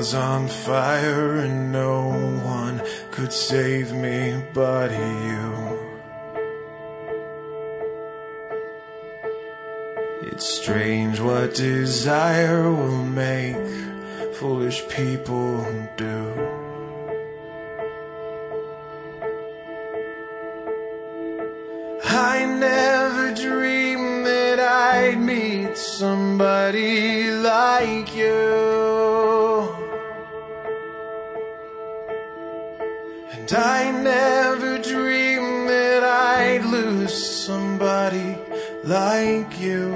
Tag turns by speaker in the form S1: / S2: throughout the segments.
S1: was on fire and no one could save me but you. It's strange what desire will make foolish people do. I never dreamed that I'd meet somebody like you, and I never dreamed that I'd lose somebody like you.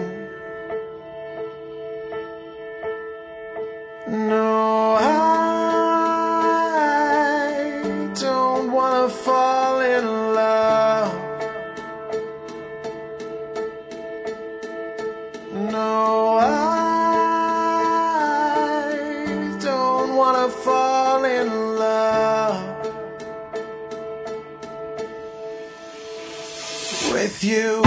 S1: No, I don't wanna fall in love. No, I don't wanna fall in love with you.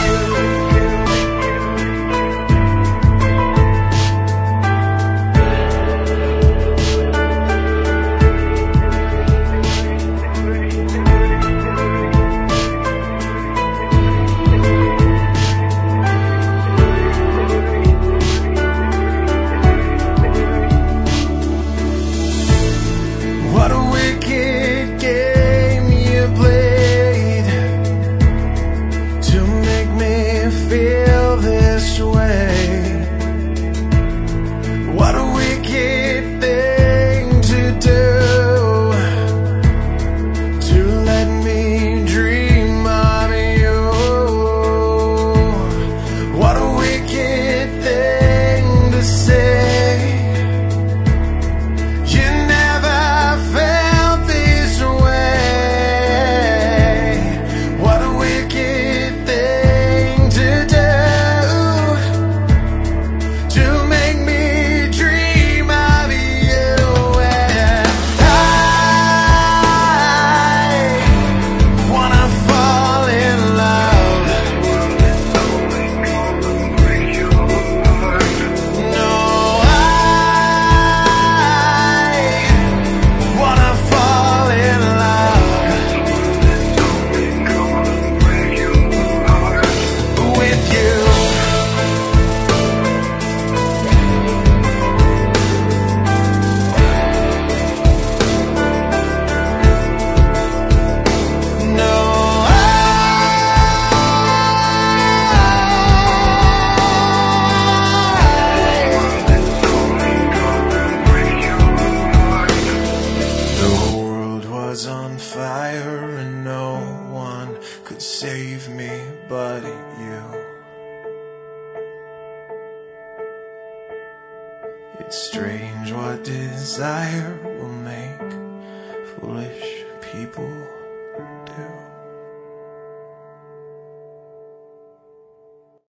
S1: What a wicked game you played to make me feel this way. What a wicked thing to do, to let me dream of you. What a wicked thing to say. On fire and no one could save me but you. It's strange what desire will make foolish people